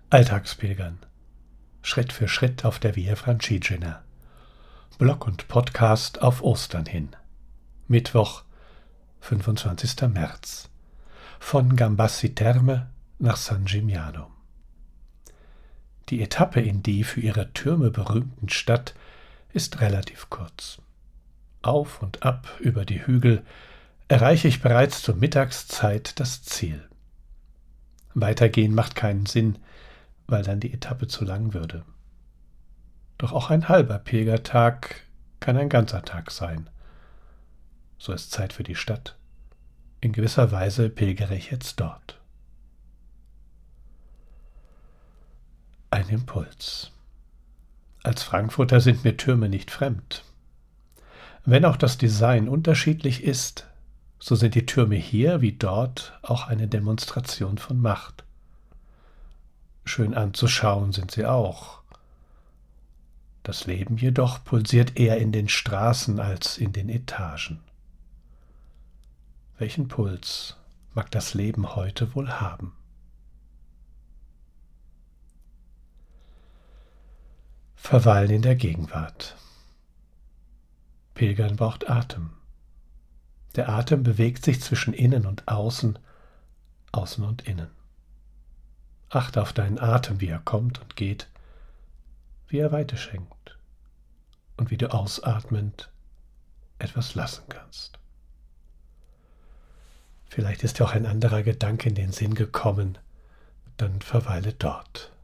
Alltagspilgern. Schritt für Schritt auf der Via Francigena. Blog und Podcast auf Ostern hin. Mittwoch, 25. März. Von Gambassi Terme nach San Gimignano. Die Etappe in die für ihre Türme berühmten Stadt ist relativ kurz. Auf und ab über die Hügel erreiche ich bereits zur Mittagszeit das Ziel. Weitergehen macht keinen Sinn, weil dann die Etappe zu lang würde. Doch auch ein halber Pilgertag kann ein ganzer Tag sein. So ist Zeit für die Stadt. In gewisser Weise pilgere ich jetzt dort. Ein Impuls. Als Frankfurter sind mir Türme nicht fremd. Wenn auch das Design unterschiedlich ist, so sind die Türme hier wie dort auch eine Demonstration von Macht. Schön anzuschauen sind sie auch. Das Leben jedoch pulsiert eher in den Straßen als in den Etagen. Welchen Puls mag das Leben heute wohl haben? Verweilen in der Gegenwart. Pilgern braucht Atem. Der Atem bewegt sich zwischen innen und außen, außen und innen. Achte auf deinen Atem, wie er kommt und geht, wie er Weite schenkt und wie du ausatmend etwas lassen kannst. Vielleicht ist dir auch ein anderer Gedanke in den Sinn gekommen, dann verweile dort.